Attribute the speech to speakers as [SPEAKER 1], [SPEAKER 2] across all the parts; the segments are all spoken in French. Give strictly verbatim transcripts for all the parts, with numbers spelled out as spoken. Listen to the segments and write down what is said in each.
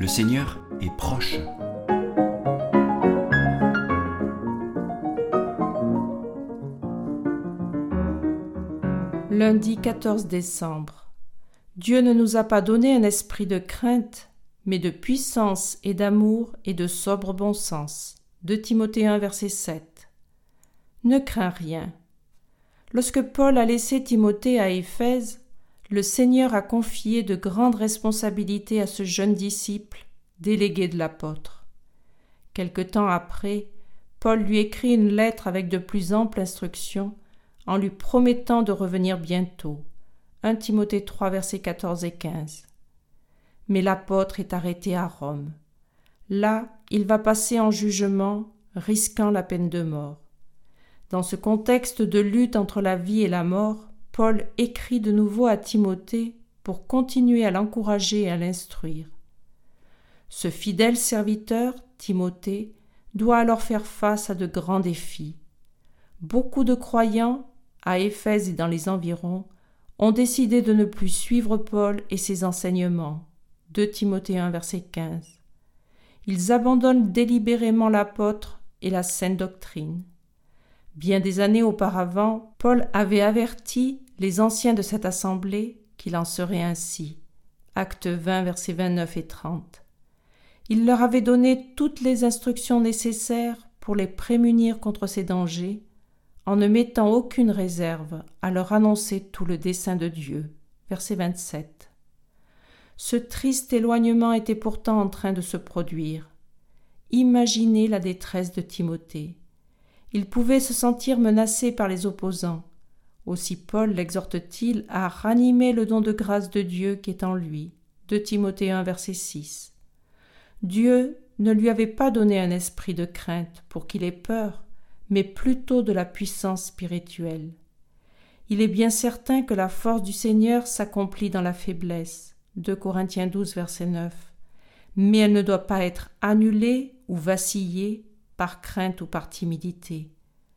[SPEAKER 1] Le Seigneur est proche.
[SPEAKER 2] Lundi quatorze décembre. Dieu ne nous a pas donné un esprit de crainte, mais de puissance et d'amour et de sobre bon sens. deux Timothée un, verset sept. Ne crains rien. Lorsque Paul a laissé Timothée à Éphèse, le Seigneur a confié de grandes responsabilités à ce jeune disciple, délégué de l'apôtre. Quelque temps après, Paul lui écrit une lettre avec de plus amples instructions, en lui promettant de revenir bientôt. un Timothée trois, versets quatorze et quinze. Mais l'apôtre est arrêté à Rome. Là, il va passer en jugement, risquant la peine de mort. Dans ce contexte de lutte entre la vie et la mort, Paul écrit de nouveau à Timothée pour continuer à l'encourager et à l'instruire. Ce fidèle serviteur, Timothée, doit alors faire face à de grands défis. Beaucoup de croyants, à Éphèse et dans les environs, ont décidé de ne plus suivre Paul et ses enseignements. deux Timothée un, verset quinze. Ils abandonnent délibérément l'apôtre et la sainte doctrine. Bien des années auparavant, Paul avait averti les anciens de cette assemblée qu'il en serait ainsi. Actes vingt, versets vingt-neuf et trente. Il leur avait donné toutes les instructions nécessaires pour les prémunir contre ces dangers, en ne mettant aucune réserve à leur annoncer tout le dessein de Dieu. Verset vingt-sept. Ce triste éloignement était pourtant en train de se produire. Imaginez la détresse de Timothée. Il pouvait se sentir menacé par les opposants. Aussi Paul l'exhorte-t-il à ranimer le don de grâce de Dieu qui est en lui. deux Timothée un, verset six. Dieu ne lui avait pas donné un esprit de crainte pour qu'il ait peur, mais plutôt de la puissance spirituelle. Il est bien certain que la force du Seigneur s'accomplit dans la faiblesse. deux Corinthiens douze, verset neuf. Mais elle ne doit pas être annulée ou vaciller par crainte ou par timidité.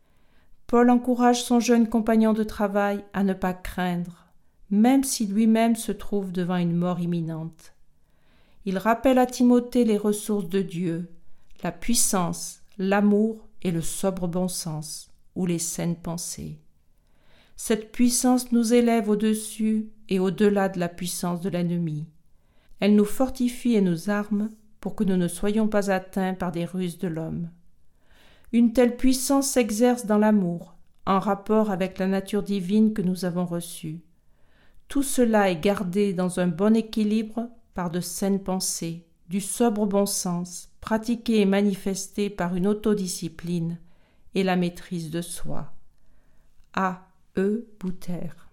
[SPEAKER 2] Paul encourage son jeune compagnon de travail à ne pas craindre, même si lui-même se trouve devant une mort imminente. Il rappelle à Timothée les ressources de Dieu, la puissance, l'amour et le sobre bon sens, ou les saines pensées. Cette puissance nous élève au-dessus et au-delà de la puissance de l'ennemi. Elle nous fortifie et nous arme pour que nous ne soyons pas atteints par des ruses de l'homme. Une telle puissance s'exerce dans l'amour, en rapport avec la nature divine que nous avons reçue. Tout cela est gardé dans un bon équilibre par de saines pensées, du sobre bon sens, pratiqué et manifesté par une autodiscipline et la maîtrise de soi. A. E. Bouter.